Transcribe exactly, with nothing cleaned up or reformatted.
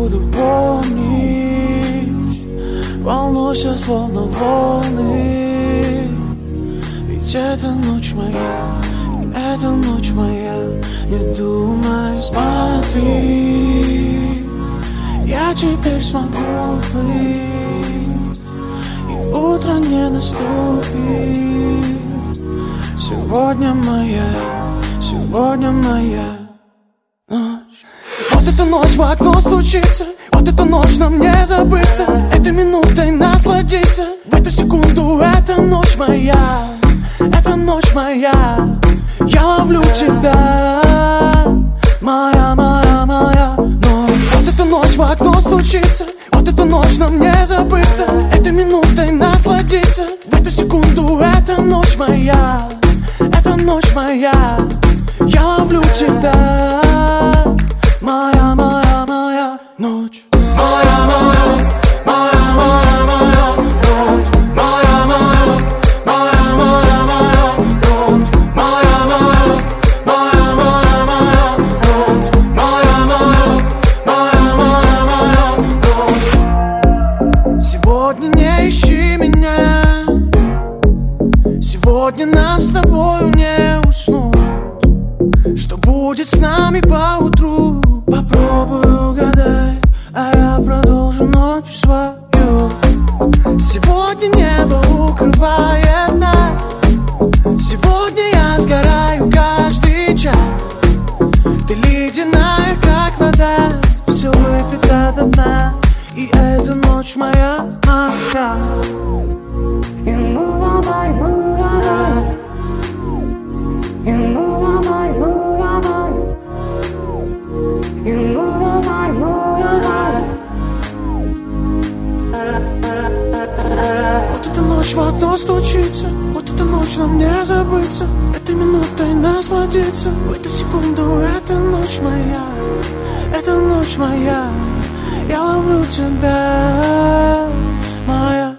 буду помнить. Волнуйся, словно волны. Ведь это ночь моя, это ночь моя. Не думай, смотри, я теперь смогу плыть, и утро не наступит. Сегодня моя, сегодня моя ночь. Вот эта ночь в окно стучится, вот эта ночь нам не забыться, этой минутой насладиться. В эту секунду это ночь моя, это ночь моя. Я ловлю тебя, моя, моя, моя ночь. Вот эта ночь в окно стучится, вот эта ночь нам не забыться, этой минутой насладиться. В эту секунду это ночь моя, это ночь моя. Я ловлю тебя, моя, моя, моя ночь. Моя, моя, моя, моя, моя ночь. Моя, моя, моя, моя, моя ночь. Моя, моя, моя, моя, моя ночь. Моя, моя, моя, моя, моя ночь. Сегодня не ищи меня, сегодня нам с тобою не уснуть. Что будет с нами поутру? Попробуй угадай, а я продолжу ночь свою. Сегодня небо укрывает нас, сегодня я сгораю каждый час. Ты ледяная, как вода, все выпито до дна, и эта ночь моя, моя. Вот эта ночь в окно стучится, вот эта ночь нам не забыться, этой минутой насладиться. В эту секунду это ночь моя, это ночь моя. Я ловлю тебя, моя.